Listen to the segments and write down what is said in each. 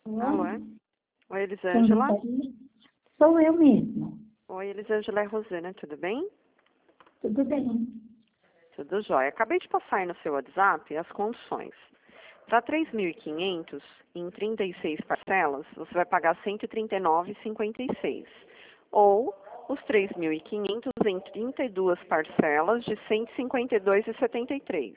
Alô? Alô? Oi, Quem Elisângela. gostaria? Sou eu mesma. Oi, Elisângela, é Rosana, tudo bem? Tudo bem. Tudo jóia. Acabei de passar aí no seu WhatsApp as condições. Para 3.500 em 36 parcelas, você vai pagar R$ 139,56. Ou os 3.500 em 32 parcelas de R$ 152,73.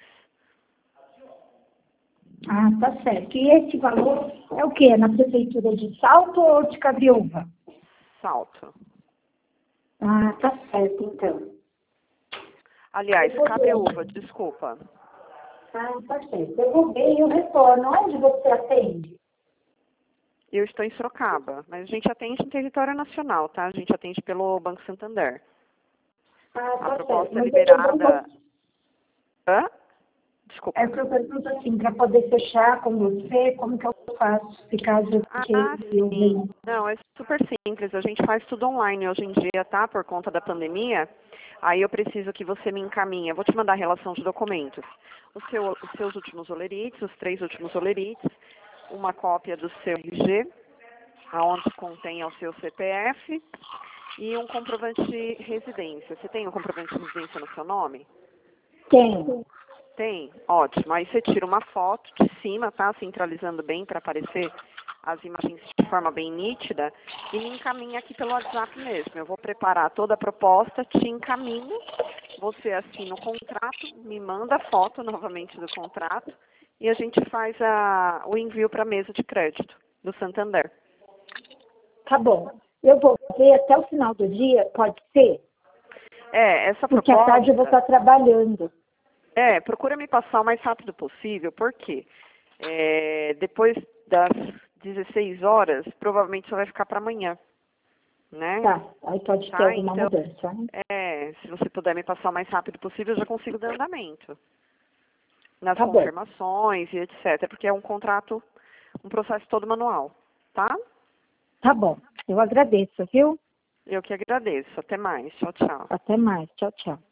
Ah, tá certo. E esse valor é o quê? É na prefeitura de Salto ou de Cabiúva? Salto. Ah, tá certo, então. Aliás, Eu vou ver. Cabeúva, desculpa. Ah, tá certo. Eu vou ver e eu retorno. Onde você atende? Eu estou em Sorocaba, mas a gente atende em território nacional, tá? A gente atende pelo Banco Santander. Ah, A tá certo. proposta é Mas eu vou liberada... Hã? É Desculpa. que eu pergunto assim, para poder fechar com você, como que eu faço, se caso Ah, eu sim. venha. Não, é super simples. A gente faz tudo online hoje em dia, tá? Por conta da pandemia. Aí eu preciso que você me encaminhe. Eu vou te mandar a relação de documentos. Os seus últimos olerites, os 3 últimos olerites, uma cópia do seu RG, aonde contém o seu CPF e um comprovante de residência. Você tem um comprovante de residência no seu nome? Tenho. Tem? Ótimo. Aí você tira uma foto de cima, tá? Centralizando bem para aparecer as imagens de forma bem nítida e me encaminha aqui pelo WhatsApp mesmo. Eu vou preparar toda a proposta, te encaminho, você assina o contrato, me manda a foto novamente do contrato e a gente faz o envio para a mesa de crédito do Santander. Tá bom. Eu vou ver até o final do dia, pode ser? Essa Porque à tarde eu vou proposta, estar trabalhando. procura me passar o mais rápido possível, porque depois das 16 horas, provavelmente só vai ficar para amanhã, né? Tá, aí pode ter Tá? alguma Então, mudança, né? se você puder me passar o mais rápido possível, eu já consigo dar andamento nas Tá bom, confirmações e etc, porque é um contrato, um processo todo manual, tá? tá bom. Eu agradeço, viu? Eu que agradeço. Até mais. Tchau, tchau. Até mais. Tchau, tchau.